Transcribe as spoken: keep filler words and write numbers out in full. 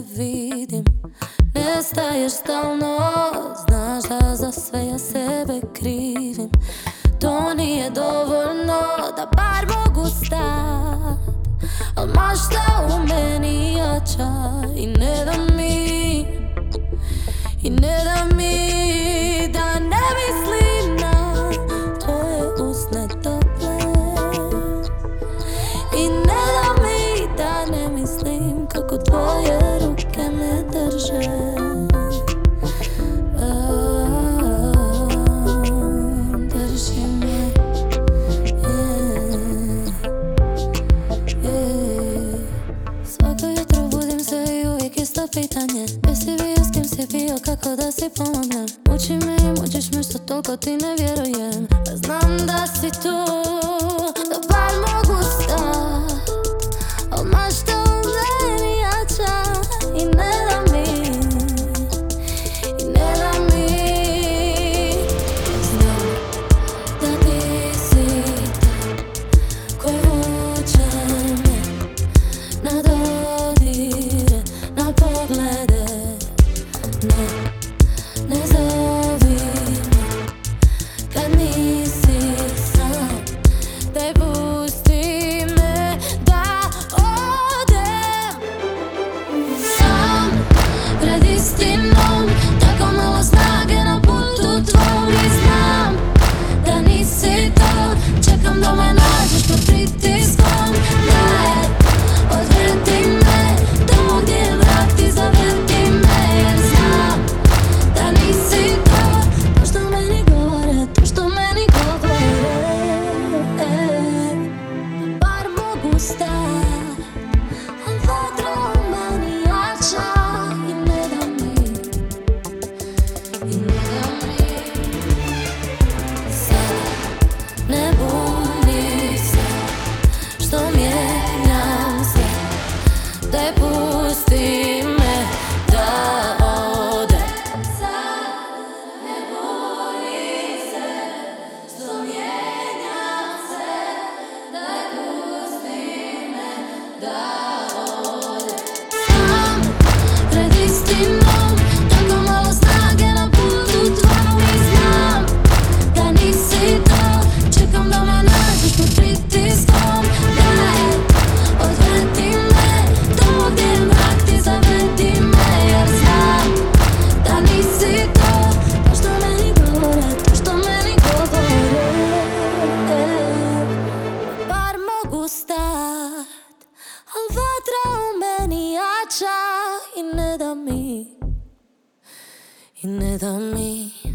vidim. Nestaješ stalno, znaš da za sve ja sebe krivim. To nije dovoljno da bar mogu stat, al mašta u meni jača i ne da mi, i ne da mi da ne mislim na tvoje usne tople. I ne da mi da ne mislim kako tvoje ruke me drže. Pitanje, jesi bio s kim si bio, kako da si pomognem. Uči me i mučiš me što toliko ti ne vjerujem. Ja znam da si tu, da bar mogu stat, al mašta u meni jača i ne da mi, i ne da mi. Znam da ti si ta koji vuče me na dodire, na poglede. Ne, ne zovi me kad nisi sam, daj pusti me da odem. Sam pred istinom, tako malo snage na putu tvom. I znam da nisi to, čekam da me nađeš pod pritiskom. Daj, odvrti me tamo gdje je vrag, ti zavrti me. Jer znam da nisi to, to što meni govore, to što meni govore. Bar mogu stat, al vatra u meni jača i ne da mi, i ne da mi. Sad ne buni se što mijenjam se, daj pusti me da odem. Sad ne buni se što mijenjam se, daj pusti me da odem. Sam pred istinom, tako malo snage na putu tvom. I znam da nisi to, čekam da me nađeš pod pritiskom. Daj, odvrti me tamo gdje je mrak, ti zavrti me. Jer znam da nisi to, to što meni govore, to što meni govore. Bar mogu stat, al vatra u meni jača i ne da mi, i ne da mi.